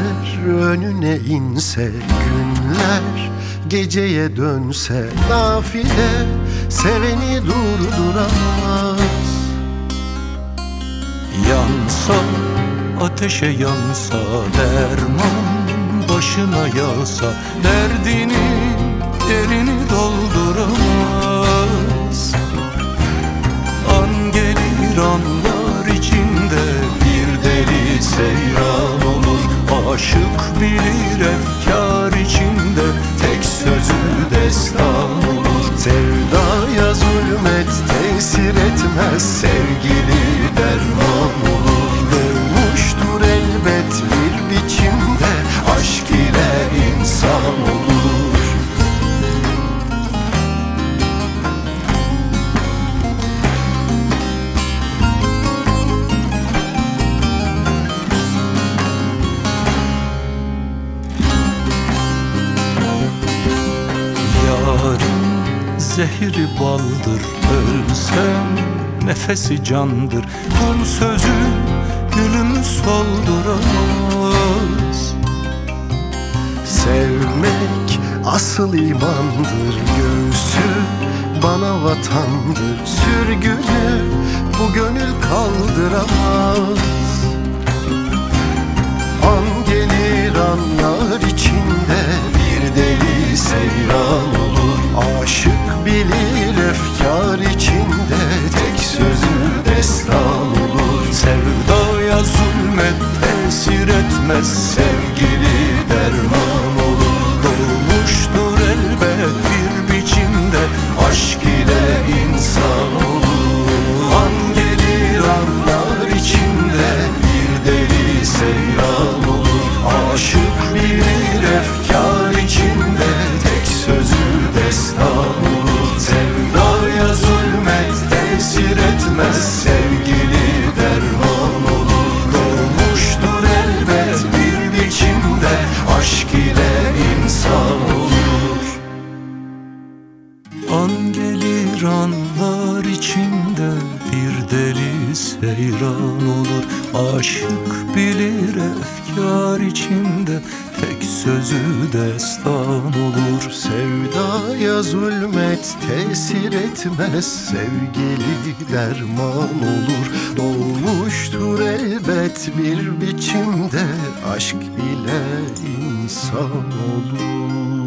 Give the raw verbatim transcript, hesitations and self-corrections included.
Eller önüne inse günler, geceye dönse nafile, seveni durduramaz. Yansa, ateşe yansa derman, başına yağsa derdinin derini dolduramaz. An gelir anlar içinde bir deli seyran olur. Aşık bilir efkar içinde tek sözü destan olur. Sevdaya zulmet tesir etmez, sevgili derman olur. Doğmuştur elbet bir biçimde, aşk ile insan olur. Zehri baldır, ölsem nefesi candır. Kul sözü gülümü solduramaz. Sevmek asıl imandır, göğsü bana vatandır. Sürgünü bu gönül kaldıramaz. An gelir anlar içinde bir deli seyran olur. Aşık bilir efkar içinde tek sözü destan olur. Sevdaya zulmet tesir etmez, sevgili derman olur. Doğmuştur elbet bir biçimde, aşk ile insan olur. An gelir anlar içinde bir deli seyran olur. Aşık bilir efkar içinde tek sözü destan olur. Sevdaya zulmet tesir etmez, sevgili derman olur. Doğmuştur elbet bir biçimde, aşk ile insan olur. An gelir anlar içinde bir deli seyran olur. Aşık bilir efkar içinde tek sözü destan olur. Sevdaya zulmet tesir etmez, sevgili derman olur. Doğmuştur elbet bir biçimde, aşk ile insan olur.